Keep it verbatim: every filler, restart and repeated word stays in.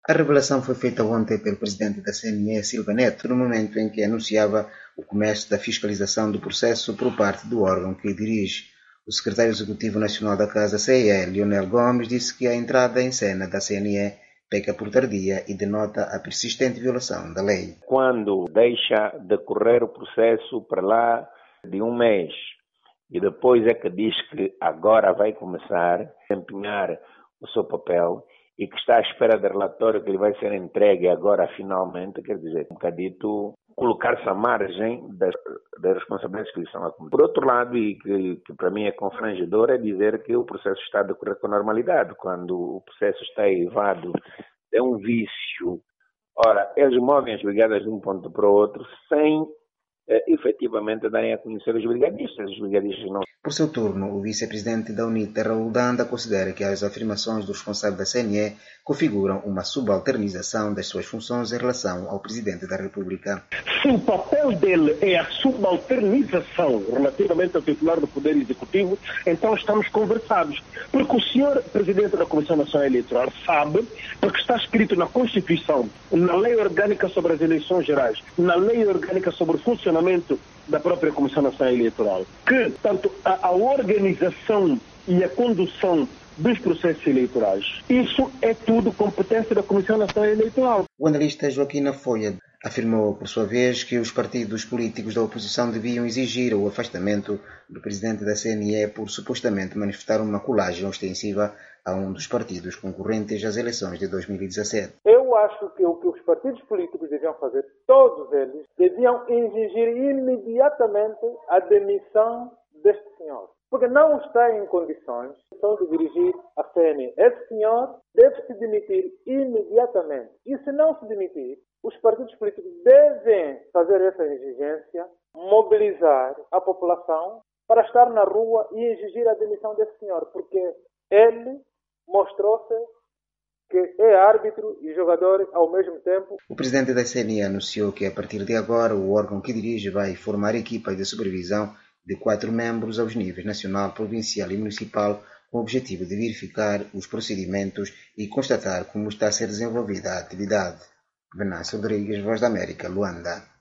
A revelação foi feita ontem pelo presidente da C N E, Silva Neto, no momento em que anunciava o começo da fiscalização do processo por parte do órgão que dirige. O secretário executivo nacional da Casa C E, Lionel Gomes, disse que a entrada em cena da C N E peca por tardia e denota a persistente violação da lei. Quando deixa decorrer o processo para lá de um mês e depois é que diz que agora vai começar a empenhar o seu papel e que está à espera do relatório que ele vai ser entregue agora finalmente, quer dizer, um bocadito colocar-se à margem das, das responsabilidades que lhe são acumuladas. Por outro lado, e que, que para mim é constrangedor, é dizer que o processo está a decorrer com normalidade, quando o processo está evado é um vício. Ora, eles movem as brigadas de um ponto para o outro sem eh, efetivamente darem a conhecer os brigadistas. Os brigadistas não. Por seu turno, o vice-presidente da UNITA, Raul Danda, considera que as afirmações do responsável da C N E configuram uma subalternização das suas funções em relação ao presidente da República. Se o papel dele é a subalternização relativamente ao titular do Poder Executivo, então estamos conversados. Porque o senhor presidente da Comissão Nacional Eleitoral sabe, porque está escrito na Constituição, na Lei Orgânica sobre as Eleições Gerais, na Lei Orgânica sobre o funcionamento da própria Comissão Nacional Eleitoral, que tanto a, a organização e a condução dos processos eleitorais, isso é tudo competência da Comissão Nacional Eleitoral. O analista Joaquim Folha afirmou, por sua vez, que os partidos políticos da oposição deviam exigir o afastamento do presidente da C N E por supostamente manifestar uma colagem ostensiva a um dos partidos concorrentes às eleições de dois mil e dezassete. Eu acho que o que os partidos políticos deviam fazer, todos eles, deviam exigir imediatamente a demissão deste senhor. Porque não está em condições de dirigir a C N E. Esse senhor deve se demitir imediatamente. E se não se demitir, os partidos políticos devem fazer essa exigência, mobilizar a população para estar na rua e exigir a demissão desse senhor, porque ele mostrou-se que é árbitro e jogador ao mesmo tempo. O presidente da C N E anunciou que a partir de agora o órgão que dirige vai formar equipas de supervisão de quatro membros aos níveis nacional, provincial e municipal, com o objetivo de verificar os procedimentos e constatar como está a ser desenvolvida a atividade. Venâncio Rodrigues, Voz da América, Luanda.